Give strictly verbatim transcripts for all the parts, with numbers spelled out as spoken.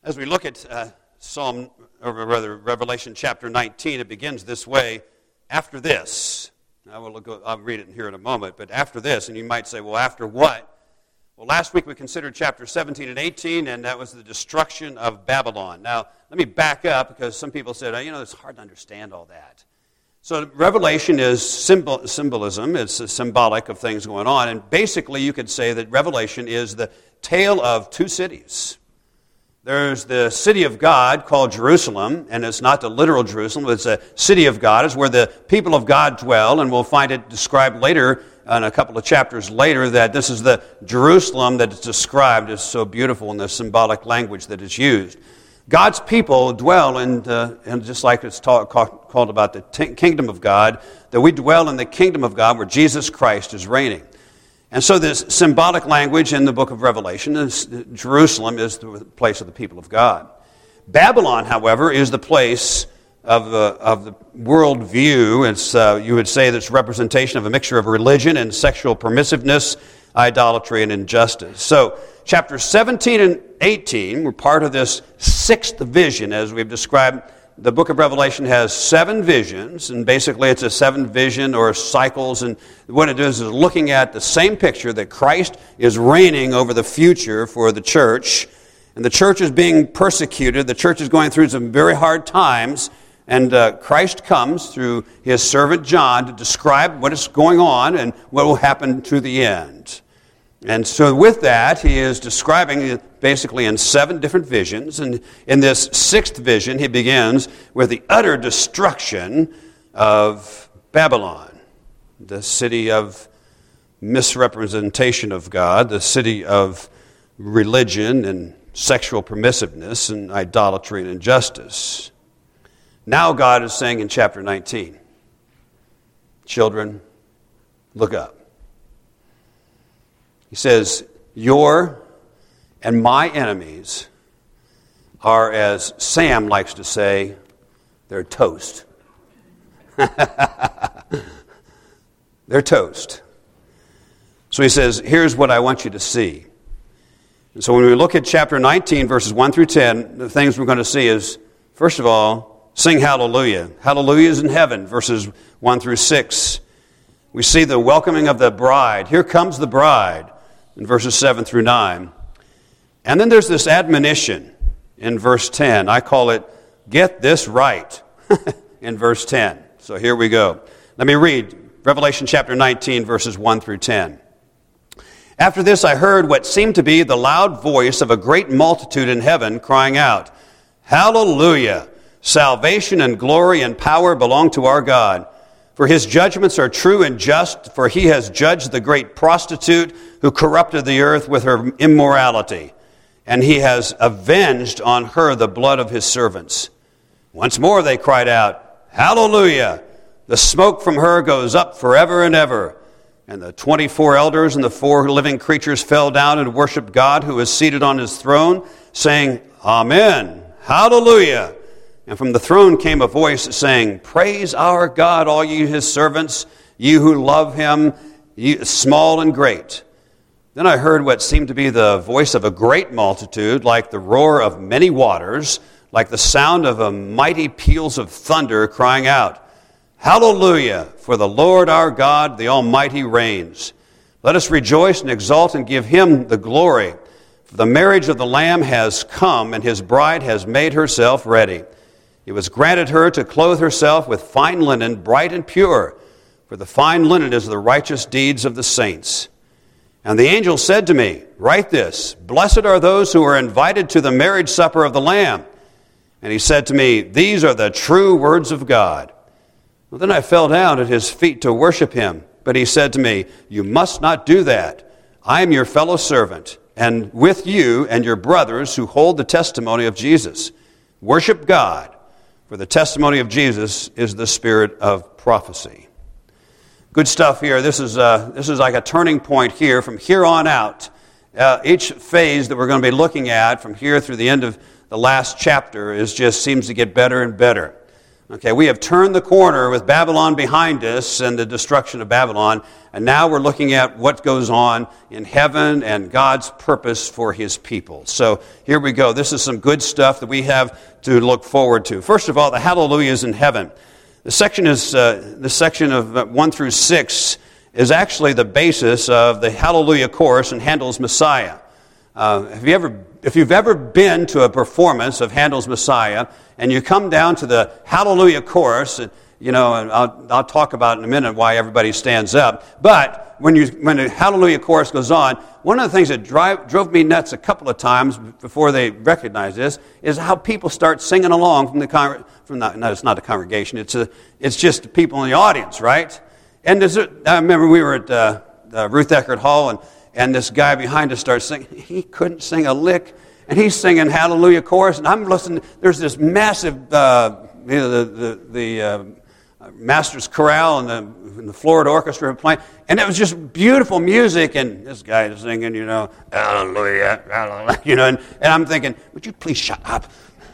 As we look at uh, Psalm, or rather Revelation chapter nineteen, it begins this way, after this. I will look, I'll read it here in a moment, but after this, and you might say, well, after what? Well, last week we considered chapter seventeen and eighteen, and that was the destruction of Babylon. Now, let me back up, because some people said, oh, you know, it's hard to understand all that. So Revelation is symbol, symbolism, it's a symbolic of things going on, and basically you could say that Revelation is the tale of two cities. There's the city of God called Jerusalem, and it's not the literal Jerusalem, it's a city of God. It's where the people of God dwell, and we'll find it described later, in a couple of chapters later, that this is the Jerusalem that is described as so beautiful in the symbolic language that is used. God's people dwell in, uh, and just like it's talk, called about the t- kingdom of God, that we dwell in the kingdom of God where Jesus Christ is reigning. And so this symbolic language in the book of Revelation is Jerusalem is the place of the people of God. Babylon, however, is the place of the, of the world view. It's, uh, you would say that's representation of a mixture of religion and sexual permissiveness, idolatry, and injustice. So chapters seventeen and eighteen were part of this sixth vision, as we've described. The book of Revelation has seven visions, and basically it's a seven vision or cycles, and what it is is looking at the same picture that Christ is reigning over the future for the church, and the church is being persecuted, the church is going through some very hard times, and uh, Christ comes through his servant John to describe what is going on and what will happen to the end. And so with that, he is describing it basically in seven different visions. And in this sixth vision, he begins with the utter destruction of Babylon, the city of misrepresentation of God, the city of religion and sexual permissiveness and idolatry and injustice. Now God is saying in chapter nineteen, children, look up. He says, your and my enemies are, as Sam likes to say, they're toast. They're toast. So he says, here's what I want you to see. And so when we look at chapter nineteen, verses one through ten, the things we're going to see is, first of all, sing hallelujah. Hallelujah is in heaven, verses one through six. We see the welcoming of the bride. Here comes the bride, in verses seven through nine. And then there's this admonition in verse ten. I call it, get this right, in verse ten. So here we go. Let me read Revelation chapter nineteen, verses one through ten. After this I heard what seemed to be the loud voice of a great multitude in heaven crying out, Hallelujah! Salvation and glory and power belong to our God. For his judgments are true and just, for he has judged the great prostitute who corrupted the earth with her immorality, and he has avenged on her the blood of his servants. Once more they cried out, Hallelujah! The smoke from her goes up forever and ever. And the twenty-four elders and the four living creatures fell down and worshiped God who is seated on his throne, saying, Amen, Hallelujah! And from the throne came a voice saying, Praise our God, all you his servants, you who love him, you, small and great. Then I heard what seemed to be the voice of a great multitude, like the roar of many waters, like the sound of a mighty peals of thunder, crying out, Hallelujah, for the Lord our God, the Almighty reigns. Let us rejoice and exult and give him the glory. For the marriage of the Lamb has come, and his bride has made herself ready. It was granted her to clothe herself with fine linen, bright and pure, for the fine linen is the righteous deeds of the saints. And the angel said to me, Write this, Blessed are those who are invited to the marriage supper of the Lamb. And he said to me, These are the true words of God. Well, then I fell down at his feet to worship him. But he said to me, You must not do that. I am your fellow servant, and with you and your brothers who hold the testimony of Jesus. Worship God. For the testimony of Jesus is the spirit of prophecy. Good stuff here. This is uh, this is like a turning point here. From here on out, uh, each phase that we're going to be looking at from here through the end of the last chapter is just seems to get better and better. Okay, we have turned the corner with Babylon behind us and the destruction of Babylon, and now we're looking at what goes on in heaven and God's purpose for his people. So here we go. This is some good stuff that we have to look forward to. First of all, the hallelujahs in heaven. The section is uh, the section of one through six is actually the basis of the Hallelujah chorus in Handel's Messiah. Uh, have you ever, if you've ever been to a performance of Handel's Messiah, and you come down to the Hallelujah chorus, and, you know, and I'll, I'll talk about in a minute why everybody stands up. But when you when the Hallelujah chorus goes on, one of the things that drive, drove me nuts a couple of times before they recognized this is how people start singing along from the con- from the, no, it's not the congregation. It's a, it's just people in the audience, right? And there's a, I remember we were at uh, uh, Ruth Eckerd Hall, and and this guy behind us starts singing. He couldn't sing a lick. And he's singing Hallelujah chorus, and I'm listening. There's this massive, uh, you know, the the, the uh, Masters Chorale and the, and the Florida Orchestra playing, and it was just beautiful music. And this guy is singing, you know, Hallelujah, Hallelujah, you know. And, and I'm thinking, would you please shut up?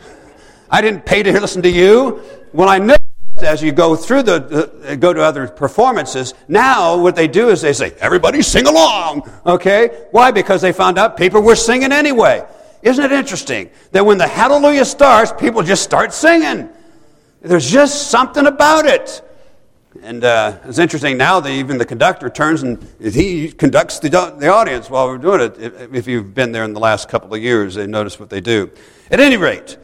I didn't pay to listen to you. Well, I know as you go through the, the go to other performances, now what they do is they say, everybody sing along. Okay, why? Because they found out people were singing anyway. Isn't it interesting that when the hallelujah starts, people just start singing? There's just something about it. And uh, it's interesting now that even the conductor turns and he conducts the, the audience while we're doing it. If, if you've been there in the last couple of years, they notice what they do. At any rate,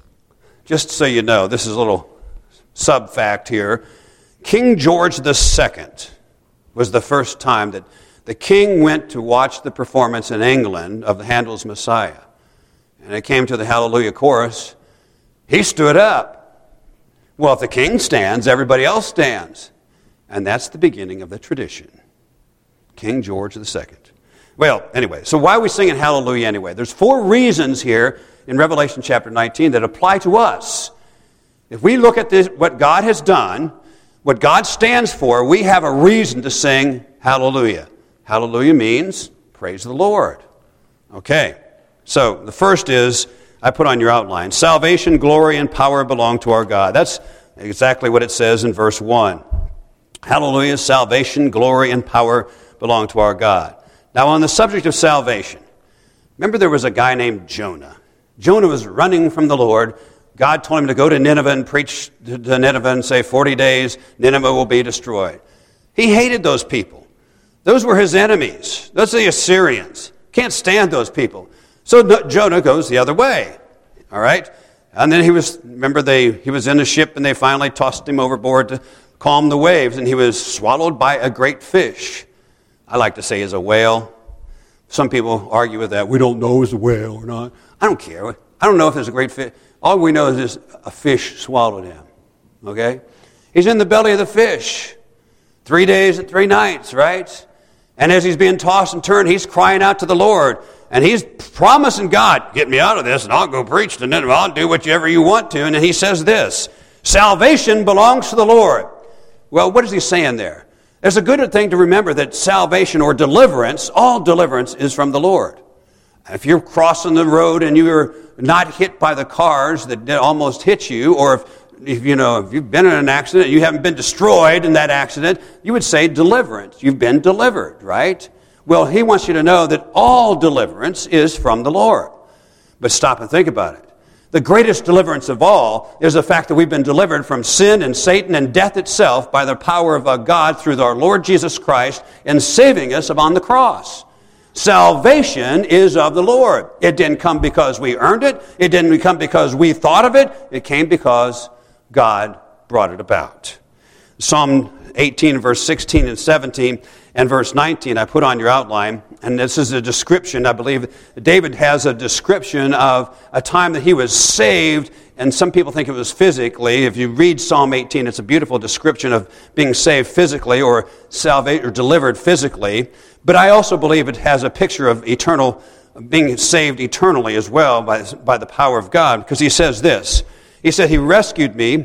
just so you know, this is a little sub-fact here. King George the Second was the first time that the king went to watch the performance in England of the Handel's Messiah. And it came to the Hallelujah chorus. He stood up. Well, if the king stands, everybody else stands. And that's the beginning of the tradition. King George the Second. Well, anyway, so why are we singing Hallelujah anyway? There's four reasons here in Revelation chapter nineteen that apply to us. If we look at this, what God has done, what God stands for, we have a reason to sing Hallelujah. Hallelujah means praise the Lord. Okay. So, the first is, I put on your outline, salvation, glory, and power belong to our God. That's exactly what it says in verse one. Hallelujah, salvation, glory, and power belong to our God. Now, on the subject of salvation, remember there was a guy named Jonah. Jonah was running from the Lord. God told him to go to Nineveh and preach to Nineveh and say, forty days, Nineveh will be destroyed. He hated those people. Those were his enemies. Those are the Assyrians. Can't stand those people. So Jonah goes the other way, all right? And then he was, remember, they he was in a ship and they finally tossed him overboard to calm the waves, and he was swallowed by a great fish. I like to say is a whale. Some people argue with that. We don't know it's a whale or not. I don't care. I don't know if it's a great fish. All we know is this, a fish swallowed him, okay? He's in the belly of the fish. Three days and three nights, right? And as he's being tossed and turned, he's crying out to the Lord. And he's promising God, get me out of this and I'll go preach to Nineveh. I'll do whatever you want to. And then he says this, salvation belongs to the Lord. Well, what is he saying there? There's a good thing to remember that salvation or deliverance, all deliverance is from the Lord. If you're crossing the road and you're not hit by the cars that almost hit you, or if, if you know if you've been in an accident, you haven't been destroyed in that accident, you would say deliverance. You've been delivered, right? Well, he wants you to know that all deliverance is from the Lord. But stop and think about it. The greatest deliverance of all is the fact that we've been delivered from sin and Satan and death itself by the power of God through our Lord Jesus Christ in saving us upon the cross. Salvation is of the Lord. It didn't come because we earned it. It didn't come because we thought of it. It came because God brought it about. Psalm eighteen, verse sixteen and seventeen, and verse nineteen, I put on your outline, and this is a description, I believe, David has a description of a time that he was saved, and some people think it was physically. If you read Psalm eighteen, it's a beautiful description of being saved physically or salvation or delivered physically, but I also believe it has a picture of eternal, being saved eternally as well by, by the power of God, because he says this, he said, he rescued me,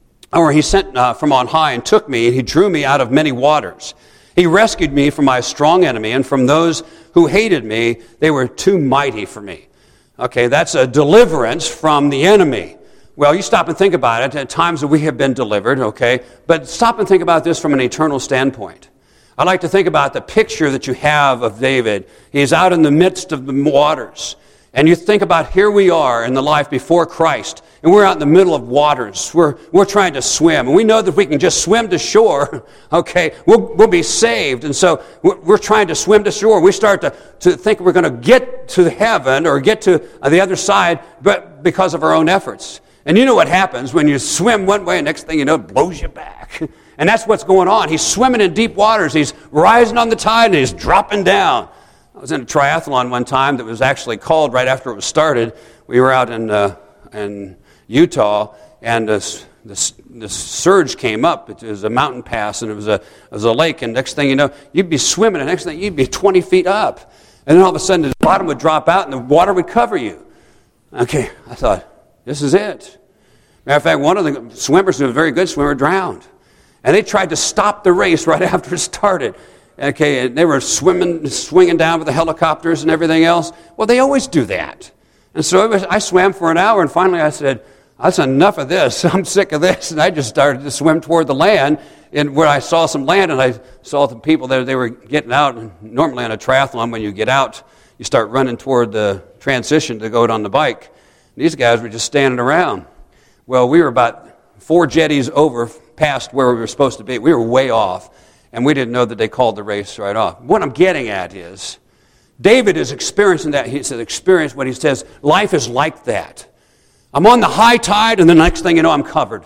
or he sent uh, from on high and took me, and he drew me out of many waters. He rescued me from my strong enemy, and from those who hated me, they were too mighty for me. Okay, that's a deliverance from the enemy. Well, you stop and think about it. At times that we have been delivered, okay? But stop and think about this from an eternal standpoint. I like to think about the picture that you have of David. He's out in the midst of the waters. And you think about here we are in the life before Christ, and we're out in the middle of waters. We're, we're trying to swim. And we know that if we can just swim to shore, okay, we'll, we'll be saved. And so we're, we're trying to swim to shore. We start to, to think we're going to get to heaven or get to the other side, but because of our own efforts. And you know what happens when you swim one way, and next thing you know, it blows you back. And that's what's going on. He's swimming in deep waters. He's rising on the tide, and he's dropping down. I was in a triathlon one time that was actually called right after it was started. We were out in uh, in Utah, and this, this this surge came up. It was a mountain pass, and it was a it was a lake. And next thing you know, you'd be swimming, and next thing you'd be twenty feet up, and then all of a sudden the bottom would drop out, and the water would cover you. Okay, I thought, this is it. Matter of fact, one of the swimmers, who was a very good swimmer, drowned, and they tried to stop the race right after it started. Okay, and they were swimming, swinging down with the helicopters and everything else. Well, they always do that. And so it was, I swam for an hour, and finally I said, that's enough of this. I'm sick of this. And I just started to swim toward the land, and where I saw some land, and I saw the people there, they were getting out. And normally on a triathlon, when you get out, you start running toward the transition to go on the bike. These guys were just standing around. Well, we were about four jetties over past where we were supposed to be. We were way off. And we didn't know that they called the race right off. What I'm getting at is, David is experiencing that. He says, experience what he says, life is like that. I'm on the high tide, and the next thing you know, I'm covered.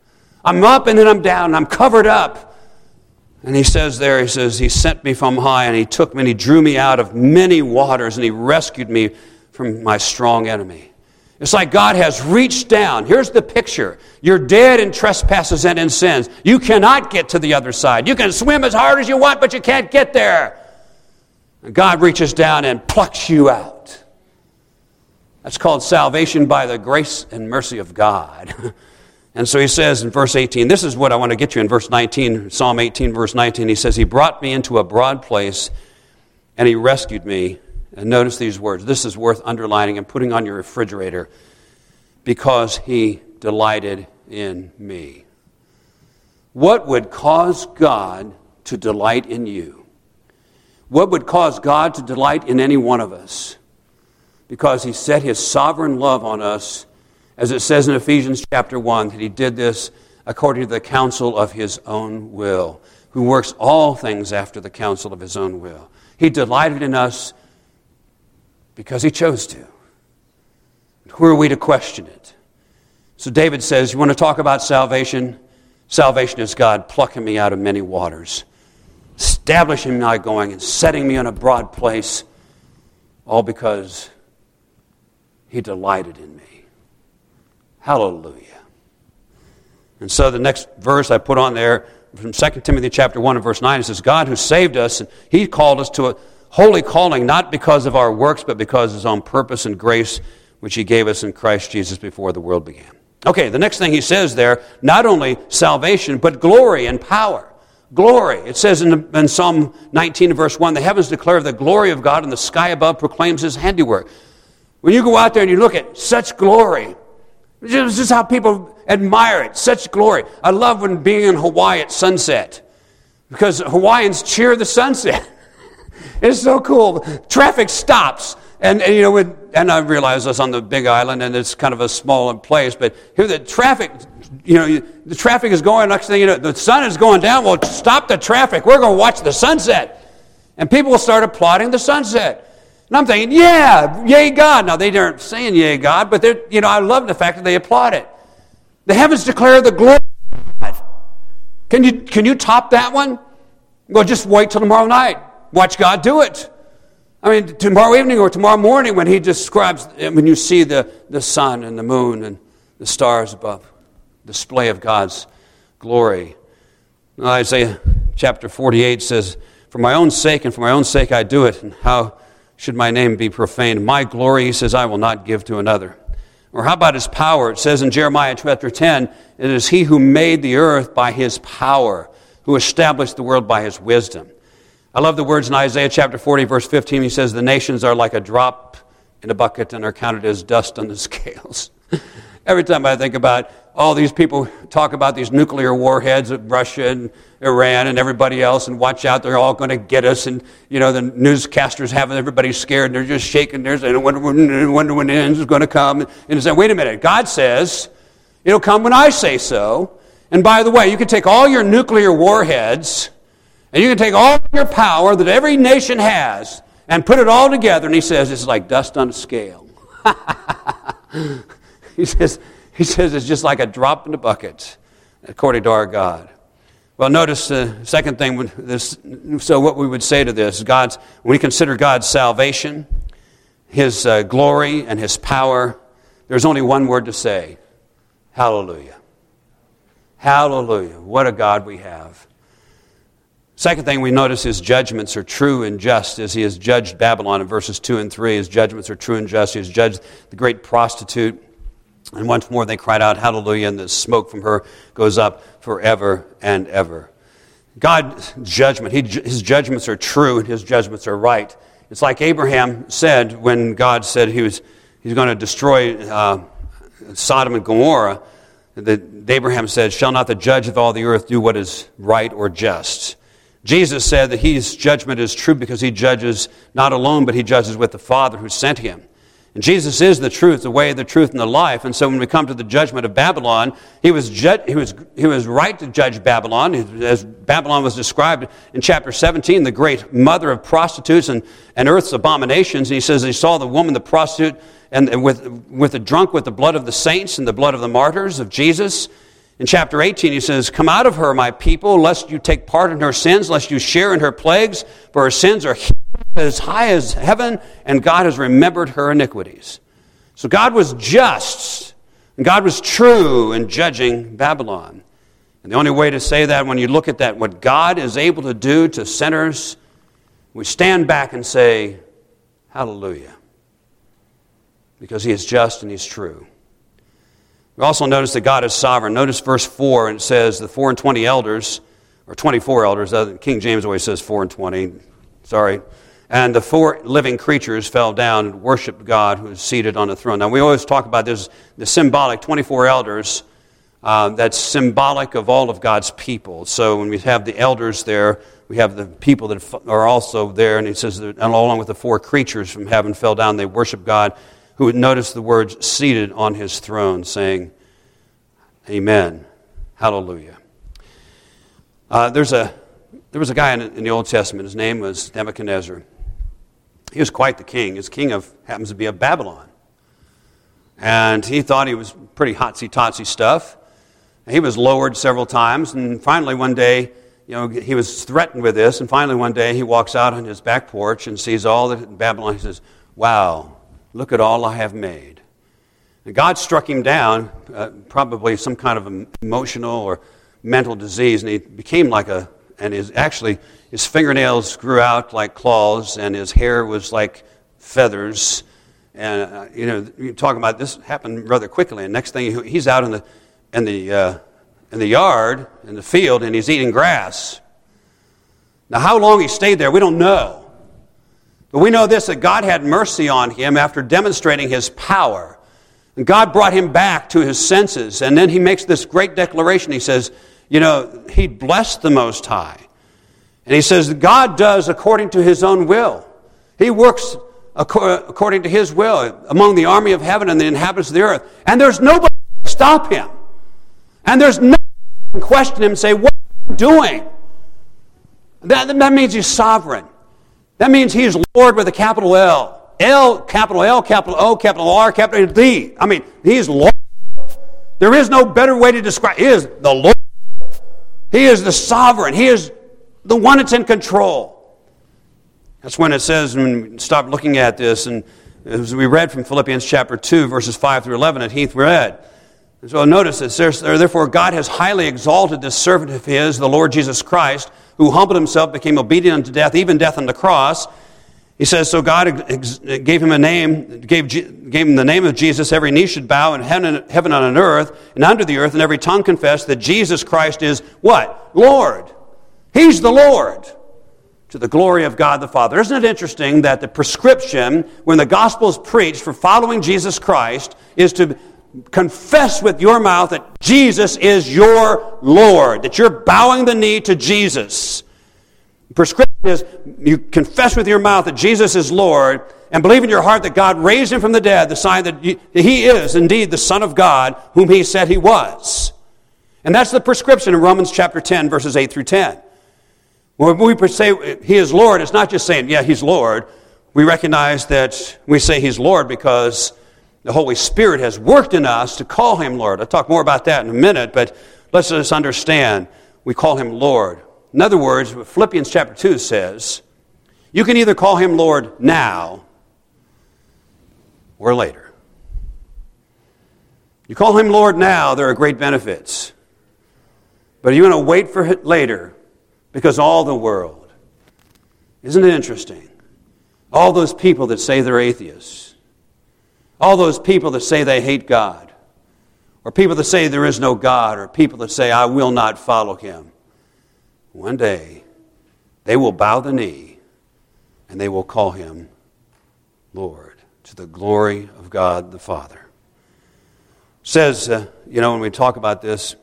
I'm up, and then I'm down, and I'm covered up. And he says there, he says, he sent me from high, and he took me, and he drew me out of many waters, and he rescued me from my strong enemy. It's like God has reached down. Here's the picture. You're dead in trespasses and in sins. You cannot get to the other side. You can swim as hard as you want, but you can't get there. And God reaches down and plucks you out. That's called salvation by the grace and mercy of God. And so he says in verse eighteen, this is what I want to get you in verse nineteen, Psalm eighteen, verse nineteen. He says, he brought me into a broad place, and he rescued me. And notice these words. This is worth underlining and putting on your refrigerator. Because he delighted in me. What would cause God to delight in you? What would cause God to delight in any one of us? Because he set his sovereign love on us, as it says in Ephesians chapter one, that he did this according to the counsel of his own will, who works all things after the counsel of his own will. He delighted in us because he chose to. Who are we to question it? So David says, you want to talk about salvation? Salvation is God plucking me out of many waters, establishing my going, and setting me on a broad place, all because he delighted in me. Hallelujah. And so the next verse I put on there, from Second Timothy chapter one and verse nine, it says, God who saved us, and he called us to a holy calling, not because of our works, but because of his own purpose and grace, which he gave us in Christ Jesus before the world began. Okay, the next thing he says there, not only salvation, but glory and power. Glory. It says in, in Psalm nineteen, verse one, the heavens declare the glory of God, and the sky above proclaims his handiwork. When you go out there and you look at such glory, this is how people admire it, such glory. I love when being in Hawaii at sunset, because Hawaiians cheer the sunset. It's so cool. Traffic stops. And, and you know, with, and I realize this on the big island, and it's kind of a small place, but here the traffic, you know, the traffic is going, next thing you know, the sun is going down. Well, stop the traffic. We're going to watch the sunset. And people will start applauding the sunset. And I'm thinking, yeah, yay God. Now, they aren't saying yay God, but they're, you know, I love the fact that they applaud it. The heavens declare the glory of God. Can you, can you top that one? Well, just wait till tomorrow night. Watch God do it. I mean, tomorrow evening or tomorrow morning when he describes, when you see the, the sun and the moon and the stars above, display of God's glory. Isaiah chapter forty-eight says, for my own sake and for my own sake I do it, and how should my name be profaned? My glory, he says, I will not give to another. Or how about his power? It says in Jeremiah chapter ten, it is he who made the earth by his power, who established the world by his wisdom. I love the words in Isaiah chapter forty, verse fifteen. He says, the nations are like a drop in a bucket and are counted as dust on the scales. Every time I think about all these people talk about these nuclear warheads of Russia and Iran and everybody else, and watch out, they're all going to get us, and you know the newscasters have everybody scared, and they're just shaking their heads, and wonder when, wonder when the end is going to come. And it's like, wait a minute, God says it'll come when I say so. And by the way, you can take all your nuclear warheads, and you can take all your power that every nation has, and put it all together, and he says it's like dust on a scale. he says, he says it's just like a drop in the bucket, according to our God. Well, notice the second thing. This, so what we would say to this, God's, when we consider God's salvation, His uh, glory, and His power, there's only one word to say: hallelujah. Hallelujah. What a God we have. Second thing we notice, His judgments are true and just, as He has judged Babylon in verses two and three. His judgments are true and just. He has judged the great prostitute. And once more they cried out, hallelujah, and the smoke from her goes up forever and ever. God's judgment, he, His judgments are true and His judgments are right. It's like Abraham said when God said he was He's going to destroy uh, Sodom and Gomorrah. That Abraham said, shall not the judge of all the earth do what is right or just? Jesus said that His judgment is true because He judges not alone, but He judges with the Father who sent Him. And Jesus is the truth, the way, the truth, and the life. And so when we come to the judgment of Babylon, he was ju- he was he was right to judge Babylon, as Babylon was described in chapter seventeen, the great mother of prostitutes and, and earth's abominations. And he says he saw the woman, the prostitute, and, and with with the drunk with the blood of the saints and the blood of the martyrs of Jesus. In chapter eighteen, he says, come out of her, my people, lest you take part in her sins, lest you share in her plagues, for her sins are as high as heaven, and God has remembered her iniquities. So God was just, and God was true in judging Babylon. And the only way to say that, when you look at that, what God is able to do to sinners, we stand back and say, hallelujah, because He is just and He's true. We also notice that God is sovereign. Notice verse four, and it says the four and twenty elders, or twenty-four elders, King James always says four and twenty, sorry. And the four living creatures fell down and worshiped God who is seated on the throne. Now we always talk about this, the symbolic, twenty-four elders, uh, that's symbolic of all of God's people. So when we have the elders there, we have the people that are also there, and he says that along with the four creatures from heaven fell down, they worship God, who would notice the words seated on His throne, saying, amen, hallelujah. Uh, there's a there was a guy in, in the Old Testament, his name was Nebuchadnezzar. He was quite the king. His king of happens to be of Babylon. And he thought he was pretty hotsy-totsy stuff. He was lowered several times, and finally one day, you know, he was threatened with this, and finally one day he walks out on his back porch and sees all that in Babylon. He says, wow, look at all I have made. And God struck him down, uh, probably some kind of emotional or mental disease, and he became like a, and his actually, his fingernails grew out like claws, and his hair was like feathers. And, uh, you know, you're talking about this happened rather quickly, and next thing, he's out in the, in the, uh, in the yard, in the field, and he's eating grass. Now, how long he stayed there, we don't know. But we know this, that God had mercy on him after demonstrating His power. And God brought him back to his senses. And then he makes this great declaration. He says, you know, he blessed the Most High. And he says, God does according to His own will. He works according to His will among the army of heaven and the inhabitants of the earth. And there's nobody to stop Him. And there's no one who can question Him and say, what are you doing? That, that means He's sovereign. That means He's Lord with a capital L. L, capital L, capital O, capital R, capital D. I mean, He's Lord. There is no better way to describe. He is the Lord. He is the sovereign. He is the one that's in control. That's when it says, when we stop looking at this, and as we read from Philippians chapter two, verses five through eleven, that Heath read. And so notice this, therefore God has highly exalted this servant of His, the Lord Jesus Christ, who humbled Himself, became obedient unto death, even death on the cross. He says, so God gave him a name, gave, gave him the name of Jesus, every knee should bow in heaven, heaven and on earth, and under the earth, and every tongue confess that Jesus Christ is what? Lord. He's the Lord. to the glory of God the Father. Isn't it interesting that the prescription, when the gospel is preached for following Jesus Christ, is to confess with your mouth that Jesus is your Lord, that you're bowing the knee to Jesus. The prescription is you confess with your mouth that Jesus is Lord and believe in your heart that God raised him from the dead, the sign that he is indeed the Son of God whom he said he was. And that's the prescription in Romans chapter ten, verses eight through ten. When we say he is Lord, it's not just saying, yeah, he's Lord. We recognize that we say he's Lord because the Holy Spirit has worked in us to call him Lord. I'll talk more about that in a minute, but let's just understand we call him Lord. In other words, what Philippians chapter two says, you can either call him Lord now or later. You call him Lord now, there are great benefits. But you're going to wait for it later because all the world, isn't it interesting? All those people that say they're atheists, all those people that say they hate God, or people that say there is no God, or people that say I will not follow him, one day they will bow the knee and they will call him Lord to the glory of God the Father. It says, uh, you know, when we talk about this,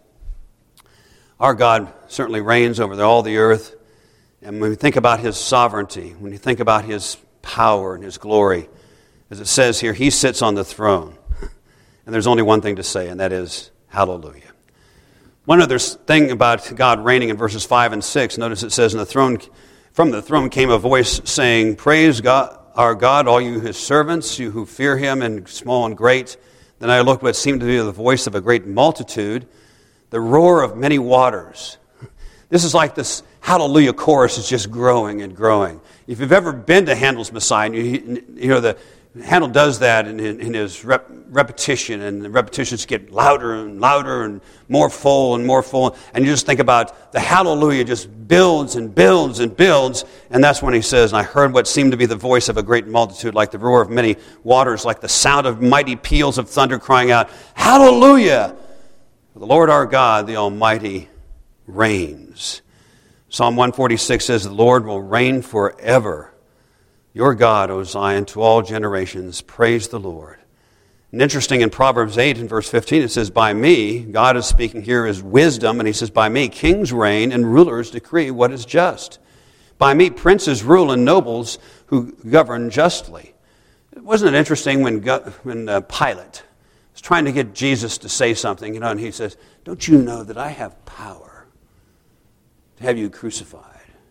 our God certainly reigns over all the earth. And when we think about his sovereignty, when you think about his power and his glory, as it says here, he sits on the throne. And there's only one thing to say, and that is, hallelujah. One other thing about God reigning in verses five and six, notice it says, "In the throne, from the throne came a voice saying, Praise God, our God, all you his servants, you who fear him, and small and great. Then I looked what seemed to be the voice of a great multitude, the roar of many waters." This is like this hallelujah chorus is just growing and growing. If you've ever been to Handel's Messiah, you, you know, the Handel does that in, in his rep, repetition, and the repetitions get louder and louder and more full and more full. And you just think about the hallelujah just builds and builds and builds. And that's when he says, "And I heard what seemed to be the voice of a great multitude, like the roar of many waters, like the sound of mighty peals of thunder crying out, Hallelujah! For the Lord our God, the Almighty, reigns." Psalm one forty-six says, "The Lord will reign forever. Your God, O Zion, to all generations, praise the Lord." And interesting, in Proverbs eight and verse fifteen, it says, "By me," God is speaking here as wisdom, and he says, "By me kings reign and rulers decree what is just. By me princes rule and nobles who govern justly." Wasn't it interesting when, when uh, Pilate was trying to get Jesus to say something, you know, and he says, "Don't you know that I have power to have you crucified?"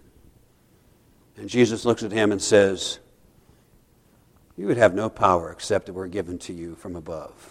And Jesus looks at him and says, "You would have no power except it were given to you from above."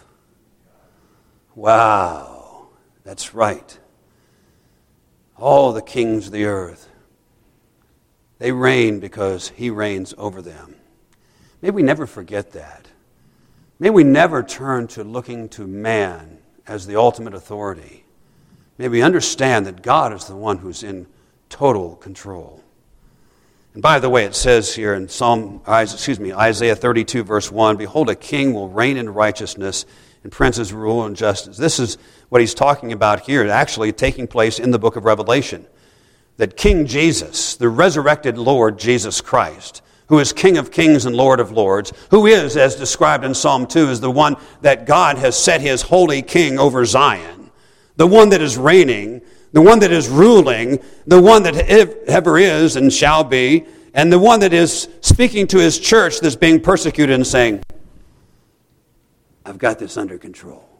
Wow, that's right. All the kings of the earth, they reign because he reigns over them. May we never forget that. May we never turn to looking to man as the ultimate authority. May we understand that God is the one who's in total control. And by the way, it says here in Psalm, excuse me, Isaiah thirty-two, verse one, "Behold, a king will reign in righteousness, and princes rule in justice." This is what he's talking about here, actually taking place in the book of Revelation. That King Jesus, the resurrected Lord Jesus Christ, who is King of kings and Lord of lords, who is, as described in Psalm two, is the one that God has set his holy king over Zion, the one that is reigning, the one that is ruling, the one that ever is and shall be, and the one that is speaking to his church that's being persecuted and saying, "I've got this under control."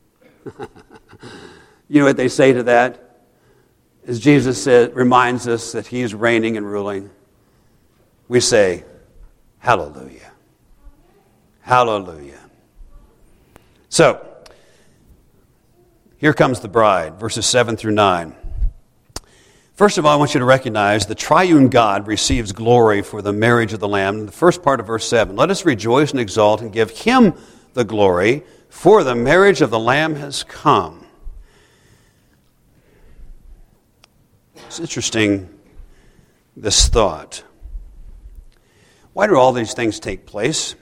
You know what they say to that? As Jesus said, reminds us that he is reigning and ruling, we say, "Hallelujah. Hallelujah." So, here comes the bride, verses seven through nine. First of all, I want you to recognize the triune God receives glory for the marriage of the Lamb. In the first part of verse seven, "Let us rejoice and exult and give him the glory, for the marriage of the Lamb has come." It's interesting, this thought. Why do all these things take place?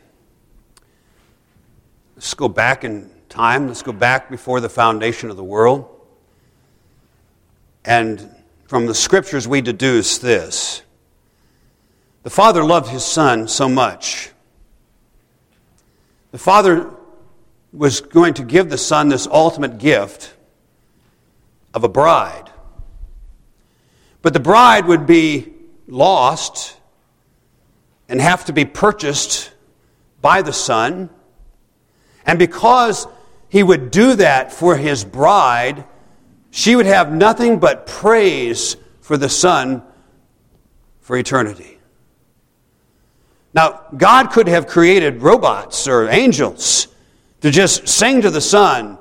Let's go back in time. Let's go back before the foundation of the world. And from the scriptures we deduce this, The Father loved His Son so much. The Father was going to give the Son this ultimate gift of a bride. But the bride would be lost and have to be purchased by the Son. And because He would do that for His bride, she would have nothing but praise for the Son for eternity. Now, God could have created robots or angels to just sing to the Son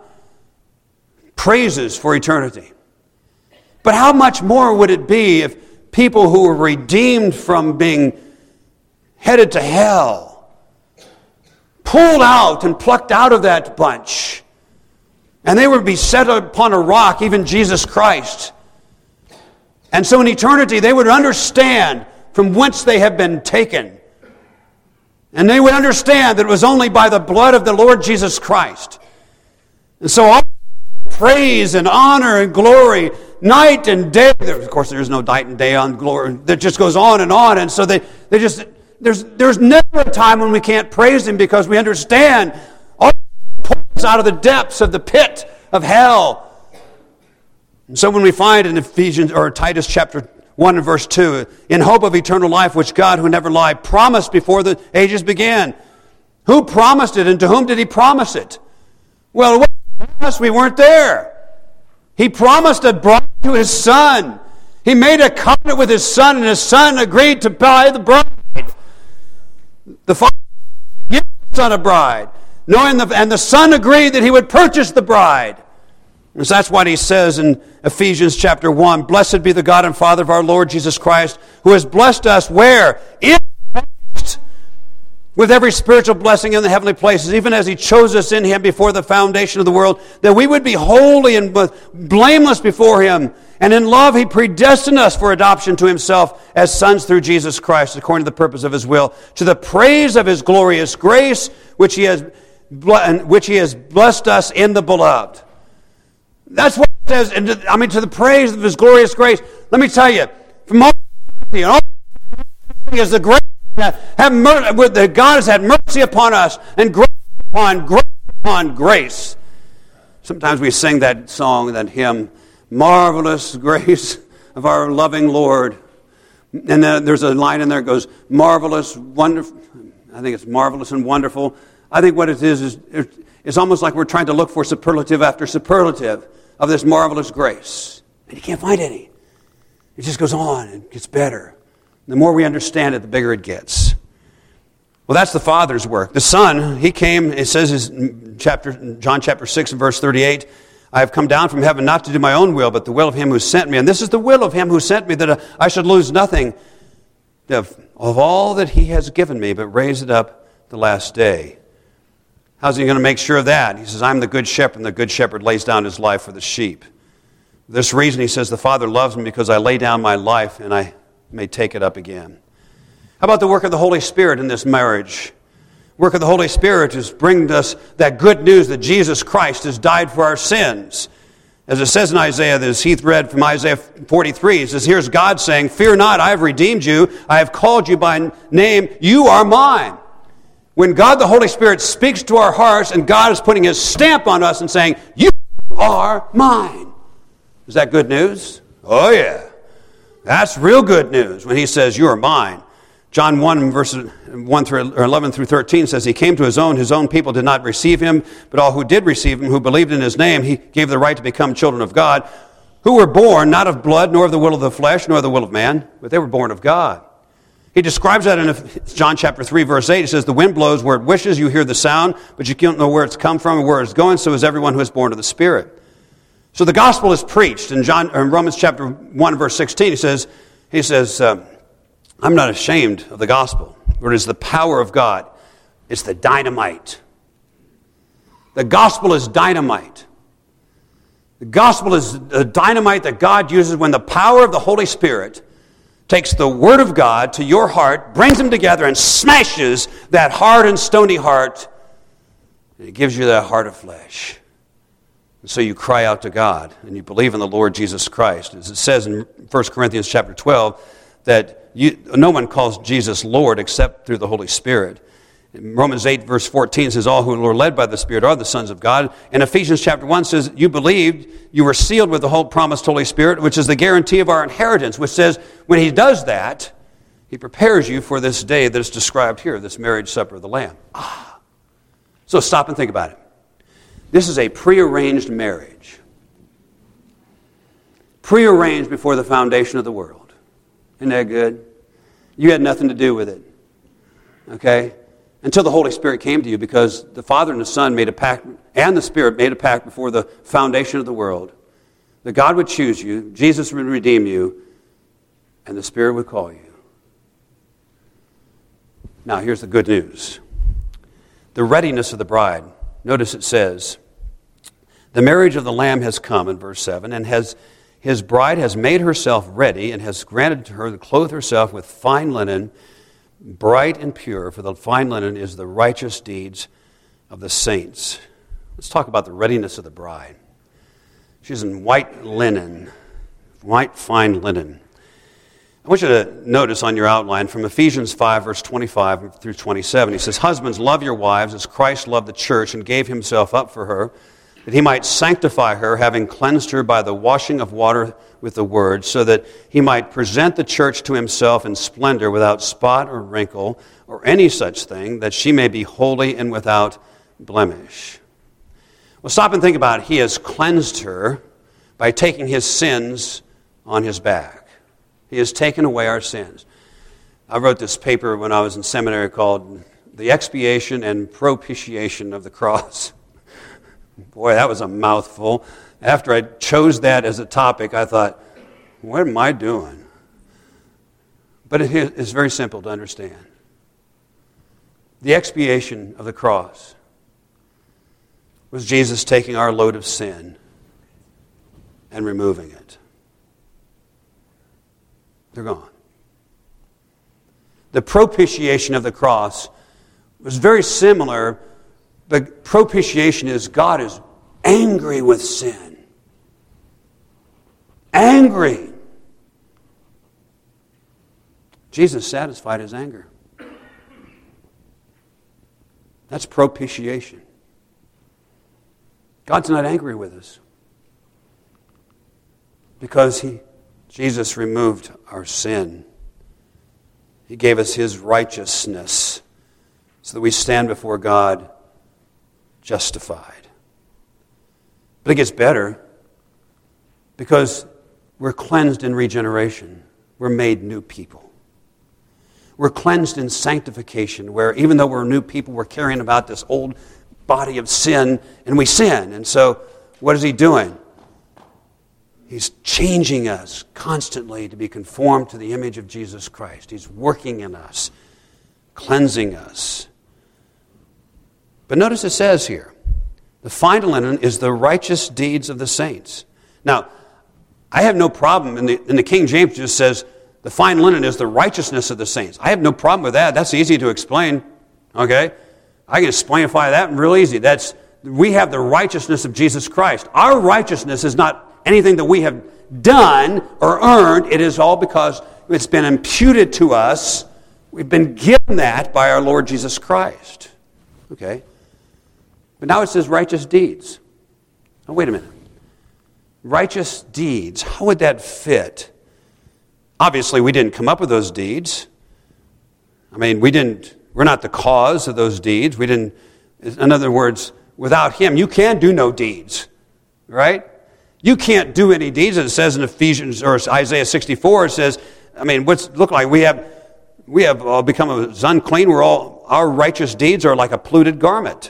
praises for eternity. But how much more would it be if people who were redeemed from being headed to hell, pulled out and plucked out of that bunch, and they would be set upon a rock, even Jesus Christ. And so in eternity they would understand from whence they have been taken. And they would understand that it was only by the blood of the Lord Jesus Christ. And so all praise and honor and glory, night and day. Of course, there is no night and day on glory. That just goes on and on. And so they, they just there's there's never a time when we can't praise Him because we understand all pulls out of the depths of the pit of hell. And so when we find in Ephesians or Titus chapter one and verse two, in hope of eternal life, which God, who never lied, promised before the ages began. Who promised it, and to whom did He promise it? Well, it wasn't us. We weren't there. He promised a bride to His Son. He made a covenant with His Son, and His Son agreed to buy the bride. The Father gave the Son a bride, knowing the, and the Son agreed that He would purchase the bride. And so that's what He says in Ephesians chapter one, blessed be the God and Father of our Lord Jesus Christ, who has blessed us where? In Christ, with every spiritual blessing in the heavenly places, even as He chose us in Him before the foundation of the world, that we would be holy and blameless before Him. And in love He predestined us for adoption to Himself as sons through Jesus Christ, according to the purpose of His will, to the praise of His glorious grace, which He has, which He has blessed us in the Beloved. That's what it says, and I mean, to the praise of His glorious grace. Let me tell you, from all and all is the grace that have mercy, that God has had mercy upon us, and grace upon grace upon grace. Sometimes we sing that song, that hymn, marvelous grace of our loving Lord. And then there's a line in there that goes, marvelous, wonderful. I think it's marvelous and wonderful. I think what it is, is it's almost like we're trying to look for superlative after superlative of this marvelous grace. And you can't find any. It just goes on and gets better. The more we understand it, the bigger it gets. Well, that's the Father's work. The Son, He came, it says in chapter, John chapter six and verse thirty-eight, I have come down from heaven not to do my own will, but the will of Him who sent me. And this is the will of Him who sent me, that I should lose nothing of, of all that He has given me, but raise it up the last day. How's He going to make sure of that? He says, I'm the good shepherd, and the good shepherd lays down his life for the sheep. For this reason, He says, the Father loves me because I lay down my life, and I may take it up again. How about the work of the Holy Spirit in this marriage? The work of the Holy Spirit is bringing us that good news that Jesus Christ has died for our sins. As it says in Isaiah, as Heath read from Isaiah forty-three, it says, here's God saying, fear not, I have redeemed you, I have called you by name, you are mine. When God the Holy Spirit speaks to our hearts and God is putting His stamp on us and saying, you are mine. Is that good news? Oh yeah. That's real good news when He says, you are mine. John one, verses one through or eleven through thirteen says, He came to His own, His own people did not receive Him, but all who did receive Him, who believed in His name, He gave the right to become children of God, who were born not of blood, nor of the will of the flesh, nor of the will of man, but they were born of God. He describes that in John chapter three, verse eight. He says, the wind blows where it wishes, you hear the sound, but you can't know where it's come from or where it's going, so is everyone who is born of the Spirit. So the gospel is preached. In, John, in Romans chapter one, verse sixteen, he says, he says, uh, I'm not ashamed of the gospel, for it is the power of God. It's the dynamite. The gospel is dynamite. The gospel is a dynamite that God uses when the power of the Holy Spirit takes the Word of God to your heart, brings them together, and smashes that hard and stony heart, and it gives you that heart of flesh. And so you cry out to God, and you believe in the Lord Jesus Christ. As it says in First Corinthians chapter twelve, that you, no one calls Jesus Lord except through the Holy Spirit. Romans eight, verse fourteen says, all who are led by the Spirit are the sons of God. And Ephesians chapter one says, you believed, you were sealed with the whole promised Holy Spirit, which is the guarantee of our inheritance, which says when he does that, he prepares you for this day that is described here, this marriage supper of the Lamb. Ah. So stop and think about it. This is a prearranged marriage. Prearranged before the foundation of the world. Isn't that good? You had nothing to do with it. Okay? Until the Holy Spirit came to you, because the Father and the Son made a pact, and the Spirit made a pact before the foundation of the world, that God would choose you, Jesus would redeem you, and the Spirit would call you. Now, here's the good news. The readiness of the bride. Notice it says, the marriage of the Lamb has come, in verse seven, and has his bride has made herself ready, and has granted to her to clothe herself with fine linen, bright and pure, for the fine linen is the righteous deeds of the saints. Let's talk about the readiness of the bride. She's in white linen, white fine linen. I want you to notice on your outline from Ephesians five, verse twenty-five through twenty-seven. He says, husbands, love your wives as Christ loved the church and gave himself up for her, that he might sanctify her, having cleansed her by the washing of water with the word, so that he might present the church to himself in splendor, without spot or wrinkle or any such thing, that she may be holy and without blemish. Well, stop and think about it. He has cleansed her by taking his sins on his back. He has taken away our sins. I wrote this paper when I was in seminary called The Expiation and Propitiation of the Cross. Boy, that was a mouthful. After I chose that as a topic, I thought, what am I doing? But it is very simple to understand. The expiation of the cross was Jesus taking our load of sin and removing it. They're gone. The propitiation of the cross was very similar. The propitiation is God is angry with sin. Angry. Jesus satisfied his anger. That's propitiation. God's not angry with us because he, Jesus removed our sin. He gave us his righteousness so that we stand before God justified. But it gets better because we're cleansed in regeneration. We're made new people. We're cleansed in sanctification, where even though we're new people, we're carrying about this old body of sin, and we sin. And so, what is he doing? He's changing us constantly to be conformed to the image of Jesus Christ. He's working in us, cleansing us. But notice it says here, the fine linen is the righteous deeds of the saints. Now, I have no problem, in the, in the King James it just says, the fine linen is the righteousness of the saints. I have no problem with that. That's easy to explain. Okay? I can explainify that real easy. That's we have the righteousness of Jesus Christ. Our righteousness is not anything that we have done or earned. It is all because it's been imputed to us. We've been given that by our Lord Jesus Christ. Okay? But now it says righteous deeds. Now wait a minute. Righteous deeds. How would that fit? Obviously, we didn't come up with those deeds. I mean, we didn't, we're not the cause of those deeds. We didn't, in other words, without him, you can do no deeds. Right? You can't do any deeds. It says in Ephesians or Isaiah sixty-four, it says, I mean, what's it look like? We have we have uh, become unclean. We're all, our righteous deeds are like a polluted garment.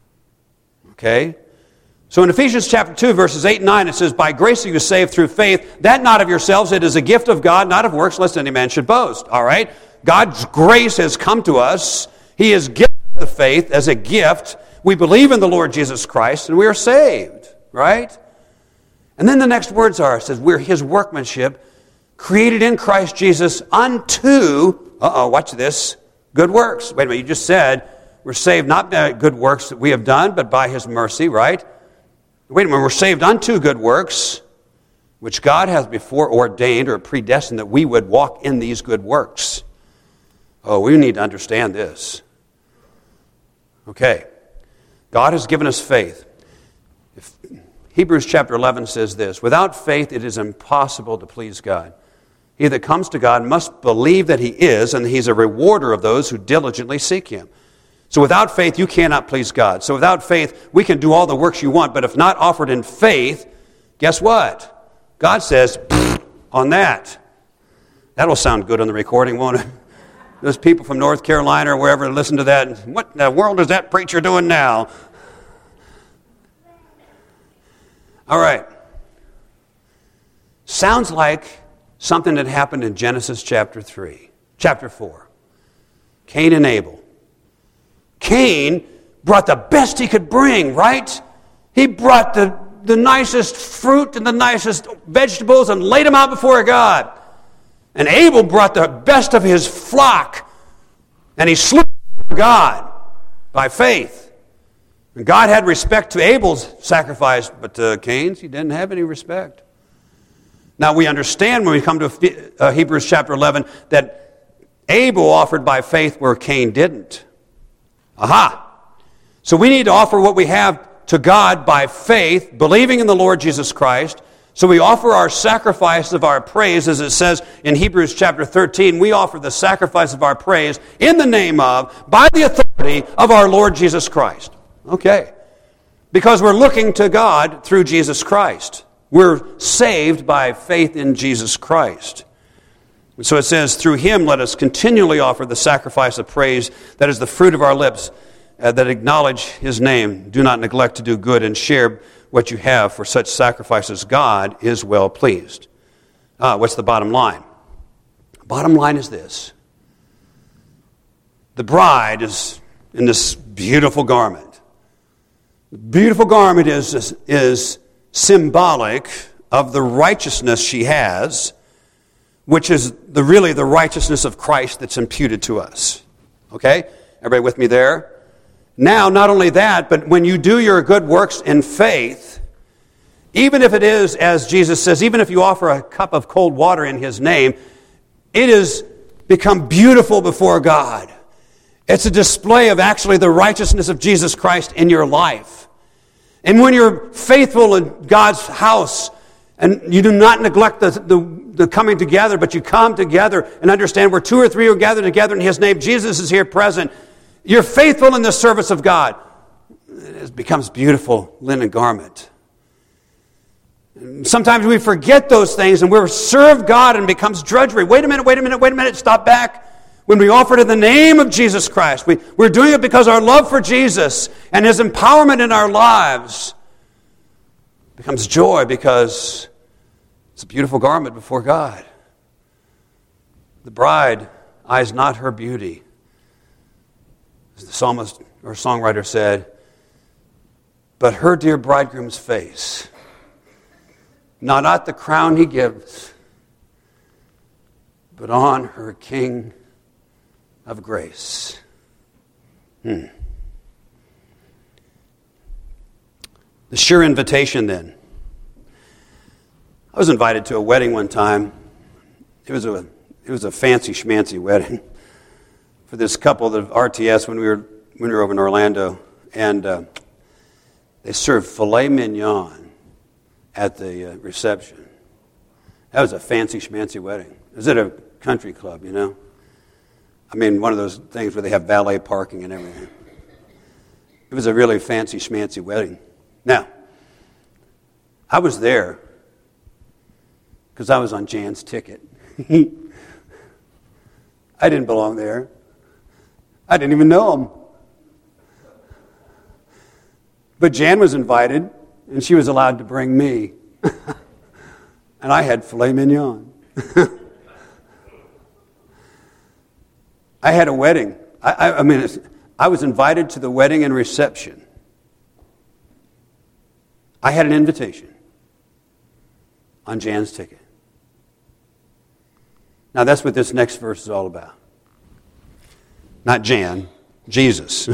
Okay? So in Ephesians chapter two, verses eight and nine, it says, by grace are you saved through faith, that not of yourselves, it is a gift of God, not of works, lest any man should boast. All right? God's grace has come to us. He has given the faith as a gift. We believe in the Lord Jesus Christ, and we are saved. Right? And then the next words are, it says, we're his workmanship, created in Christ Jesus unto, uh-oh, watch this, good works. Wait a minute, you just said, we're saved not by good works that we have done, but by his mercy, right? Wait a minute, we're saved unto good works, which God has before ordained or predestined that we would walk in these good works. Oh, we need to understand this. Okay. God has given us faith. If Hebrews chapter eleven says this, without faith it is impossible to please God. He that comes to God must believe that He is, and He's a rewarder of those who diligently seek Him. So without faith, you cannot please God. So without faith, we can do all the works you want, but if not offered in faith, guess what? God says, on that. That'll sound good on the recording, won't it? Those people from North Carolina or wherever listen to that. What in the world is that preacher doing now? All right. Sounds like something that happened in Genesis chapter three, chapter four. Cain and Abel. Cain brought the best he could bring, right? He brought the, the nicest fruit and the nicest vegetables and laid them out before God. And Abel brought the best of his flock, and he slew God by faith. And God had respect to Abel's sacrifice, but to Cain's, He didn't have any respect. Now we understand when we come to uh, Hebrews chapter eleven that Abel offered by faith where Cain didn't. Aha! So we need to offer what we have to God by faith, believing in the Lord Jesus Christ. So we offer our sacrifice of our praise, as it says in Hebrews chapter thirteen, we offer the sacrifice of our praise in the name of, by the authority of our Lord Jesus Christ. Okay. Because we're looking to God through Jesus Christ. We're saved by faith in Jesus Christ. And so it says, through Him let us continually offer the sacrifice of praise, that is the fruit of our lips, uh, that acknowledge His name. Do not neglect to do good and share what you have, for such sacrifices God is well pleased. Ah, what's the bottom line? Bottom line is this. The bride is in this beautiful garment. The beautiful garment is, is, is symbolic of the righteousness she has, which is the really the righteousness of Christ that's imputed to us. Okay? Everybody with me there? Now, not only that, but when you do your good works in faith, even if it is, as Jesus says, even if you offer a cup of cold water in His name, it has become beautiful before God. It's a display of actually the righteousness of Jesus Christ in your life. And when you're faithful in God's house, and you do not neglect the, the, the coming together, but you come together and understand where two or three are gathered together in His name, Jesus is here present. You're faithful in the service of God. It becomes beautiful linen garment. Sometimes we forget those things and we're served God and it becomes drudgery. Wait a minute, wait a minute, wait a minute, stop back. When we offer it in the name of Jesus Christ, we, we're doing it because our love for Jesus and His empowerment in our lives becomes joy, because it's a beautiful garment before God. The bride eyes not her beauty, as the psalmist or songwriter said, but her dear bridegroom's face, not at the crown he gives, but on her King of grace. Hmm. The sure invitation then. I was invited to a wedding one time. It was a it was a fancy schmancy wedding for this couple of R T S when we were when we were over in Orlando, and uh, they served filet mignon at the uh, reception. That was a fancy schmancy wedding. It was at a country club, you know. I mean, one of those things where they have valet parking and everything. It was a really fancy schmancy wedding. Now, I was there because I was on Jan's ticket. I didn't belong there. I didn't even know him. But Jan was invited, and she was allowed to bring me. And I had filet mignon. I had a wedding. I, I, I mean, I was invited to the wedding and reception. I had an invitation on Jan's ticket. Now, that's what this next verse is all about. Not Jan, Jesus.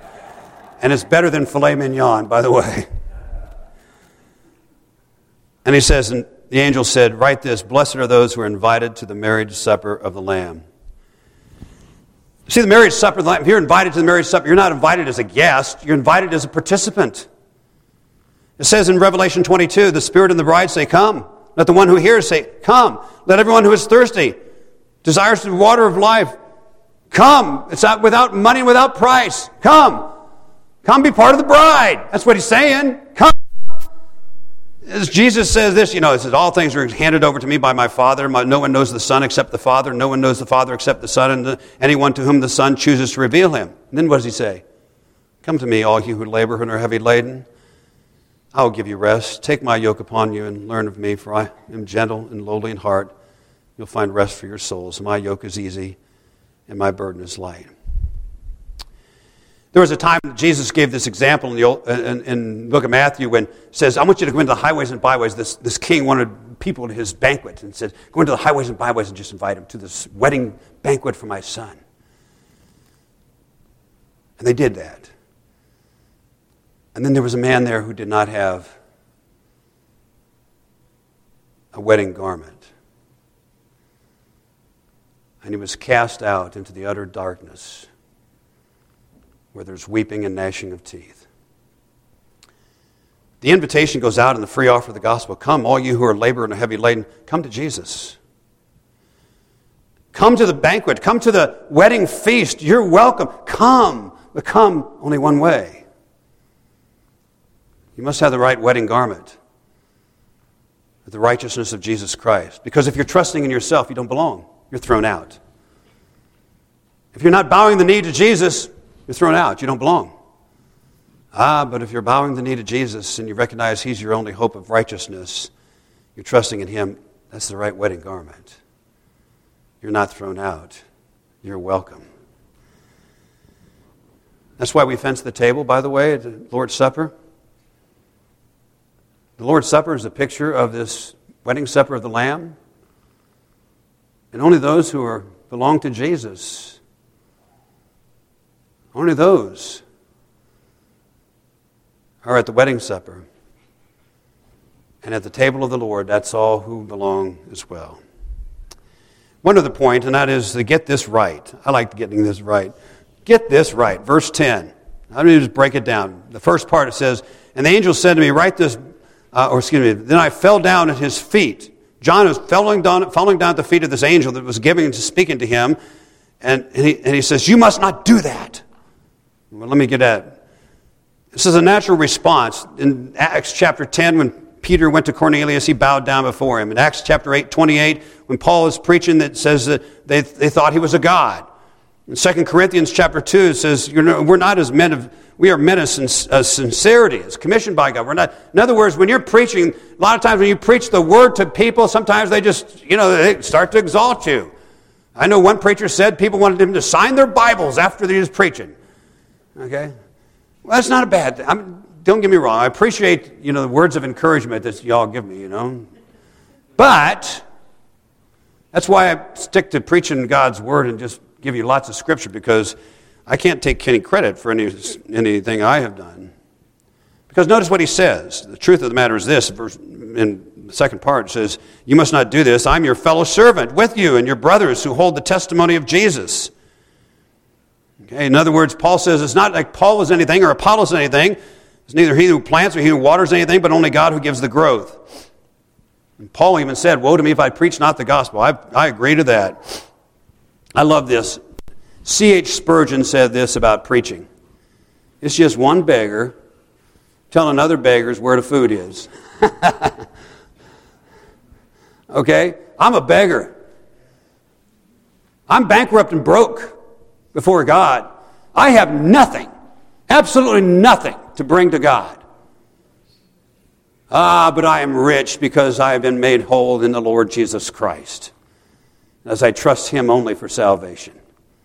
And it's better than filet mignon, by the way. And And he says, and the angel said, write this, blessed are those who are invited to the marriage supper of the Lamb. See, the marriage supper of the Lamb, if you're invited to the marriage supper, you're not invited as a guest, you're invited as a participant. It says in Revelation twenty-two, the Spirit and the bride say, come. Let the one who hears say, come. Let everyone who is thirsty, desires the water of life, come. It's not without money, without price. Come. Come be part of the bride. That's what he's saying. Come. As Jesus says this, you know, it says, all things are handed over to me by my Father. My, no one knows the Son except the Father. No one knows the Father except the Son, and the, anyone to whom the Son chooses to reveal him. And then what does he say? Come to me, all you who labor and are heavy laden. I will give you rest. Take my yoke upon you and learn of me, for I am gentle and lowly in heart. You'll find rest for your souls. My yoke is easy and my burden is light. There was a time that Jesus gave this example in the, old, in, in the book of Matthew when it says, I want you to go into the highways and byways. This, this king wanted people to his banquet and said, go into the highways and byways and just invite them to this wedding banquet for my son. And they did that. And then there was a man there who did not have a wedding garment. And he was cast out into the utter darkness where there's weeping and gnashing of teeth. The invitation goes out in the free offer of the gospel. Come, all you who are laboring and heavy laden, come to Jesus. Come to the banquet. Come to the wedding feast. You're welcome. Come, but come only one way. You must have the right wedding garment, the righteousness of Jesus Christ. Because if you're trusting in yourself, you don't belong. You're thrown out. If you're not bowing the knee to Jesus, you're thrown out. You don't belong. Ah, but if you're bowing the knee to Jesus and you recognize He's your only hope of righteousness, you're trusting in Him, that's the right wedding garment. You're not thrown out. You're welcome. That's why we fence the table, by the way, at the Lord's Supper. The Lord's Supper is a picture of this wedding supper of the Lamb. And only those who are belong to Jesus, only those are at the wedding supper. And at the table of the Lord, that's all who belong as well. One other point, and that is to get this right. I like getting this right. Get this right. Verse ten. Let me just break it down. The first part, it says, and the angel said to me, write this, uh, or excuse me, then I fell down at his feet. John was falling down, falling down at the feet of this angel that was giving and speaking to him. And, and, he, and he says, you must not do that. Well, let me get at it. This is a natural response. In Acts chapter ten, when Peter went to Cornelius, he bowed down before him. In Acts chapter eight, twenty-eight, when Paul is preaching, that says that they, they thought he was a god. In Second Corinthians chapter two, it says, You're no, we're not as men of, we are men of sincerity, as commissioned by God. We're not. In other words, when you're preaching, a lot of times when you preach the word to people, sometimes they just, you know, they start to exalt you. I know one preacher said people wanted him to sign their Bibles after he was preaching. Okay? Well, that's not a bad thing. I mean, don't get me wrong. I appreciate, you know, the words of encouragement that y'all give me, you know. But that's why I stick to preaching God's word and just give you lots of scripture, because I can't take any credit for any anything I have done. Because notice what he says. The truth of the matter is this. Verse, in the second part, it says, you must not do this. I'm your fellow servant with you and your brothers who hold the testimony of Jesus. Okay, in other words, Paul says it's not like Paul is anything or Apollos anything. It's neither he who plants or he who waters anything, but only God who gives the growth. And Paul even said, woe to me if I preach not the gospel. I, I agree to that. I love this. C H Spurgeon said this about preaching. It's just one beggar telling other beggars where the food is. Okay? I'm a beggar. I'm bankrupt and broke before God. I have nothing, absolutely nothing to bring to God. Ah, but I am rich because I have been made whole in the Lord Jesus Christ, as I trust Him only for salvation.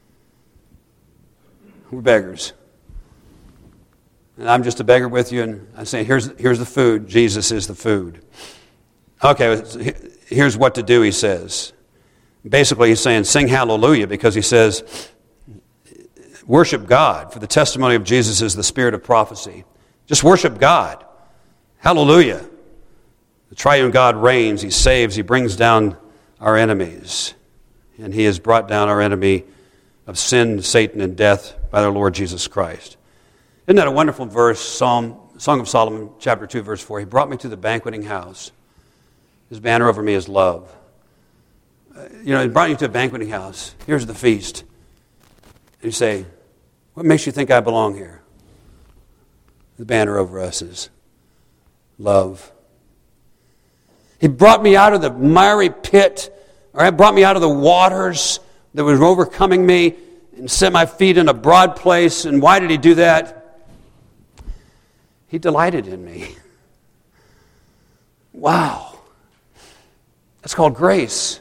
We're beggars. And I'm just a beggar with you, and I say, here's, here's the food. Jesus is the food. Okay, here's what to do, he says. Basically, he's saying, sing hallelujah, because he says, worship God, for the testimony of Jesus is the spirit of prophecy. Just worship God. Hallelujah. triune God reigns. He saves. He brings down our enemies. And he has brought down our enemy of sin, Satan, and death by our Lord Jesus Christ. Isn't that a wonderful verse? Psalm, Song of Solomon, chapter two, verse four. He brought me to the banqueting house. His banner over me is love. Uh, you know, he brought you to a banqueting house. Here's the feast. And you say, what makes you think I belong here? The banner over us is love. He brought me out of the miry pit, or he brought me out of the waters that was overcoming me and set my feet in a broad place. And why did he do that? He delighted in me. Wow. That's called grace.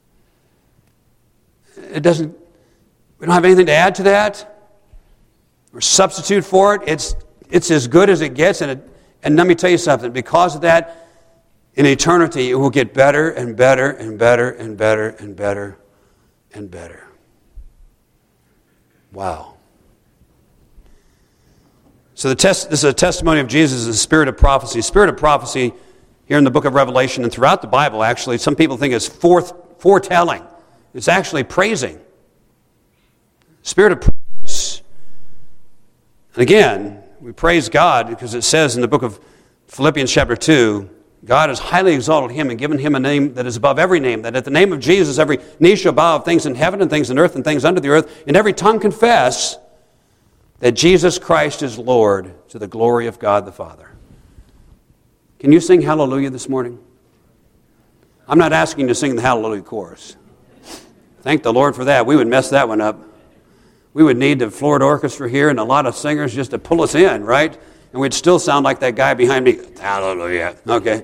It doesn't, we don't have anything to add to that or substitute for it. It's it's as good as it gets. And, it, and let me tell you something. Because of that, in eternity, it will get better and better and better and better and better and better. Wow. So the test, this is a testimony of Jesus, the spirit of prophecy. Spirit of prophecy here in the book of Revelation and throughout the Bible, actually, some people think it's forth, foretelling. It's actually praising. Spirit of praise. And again, we praise God because it says in the book of Philippians chapter two, God has highly exalted him and given him a name that is above every name, that at the name of Jesus every knee shall bow of things in heaven and things in earth and things under the earth, and every tongue confess that Jesus Christ is Lord to the glory of God the Father. Can you sing hallelujah this morning? I'm not asking you to sing the hallelujah chorus. Thank the Lord for that. We would mess that one up. We would need the Florida Orchestra here and a lot of singers just to pull us in, right? And we'd still sound like that guy behind me. Hallelujah. Okay.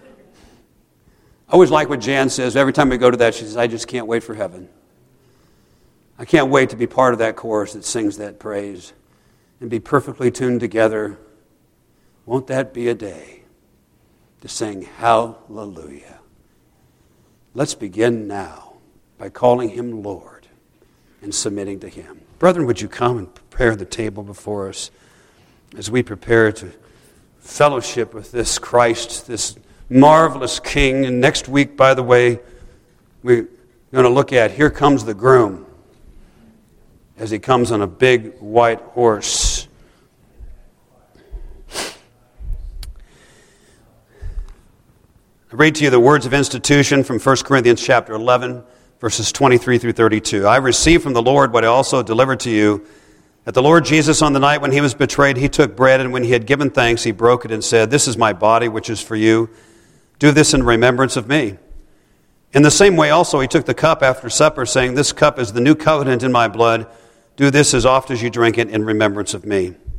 I always like what Jan says. Every time we go to that, she says, I just can't wait for heaven. I can't wait to be part of that chorus that sings that praise and be perfectly tuned together. Won't that be a day to sing hallelujah? Let's begin now by calling him Lord and submitting to him. Brethren, would you come and prepare the table before us as we prepare to fellowship with this Christ, this marvelous King. And next week, by the way, we're going to look at Here Comes the Groom as he comes on a big white horse. I read to you the words of institution from First Corinthians chapter eleven, verses twenty-three through thirty-two. I received from the Lord what I also delivered to you, that the Lord Jesus, on the night when he was betrayed, he took bread, and when he had given thanks, he broke it and said, This is my body, which is for you. Do this in remembrance of me. In the same way also he took the cup after supper, saying, This cup is the new covenant in my blood. Do this as oft as you drink it in remembrance of me.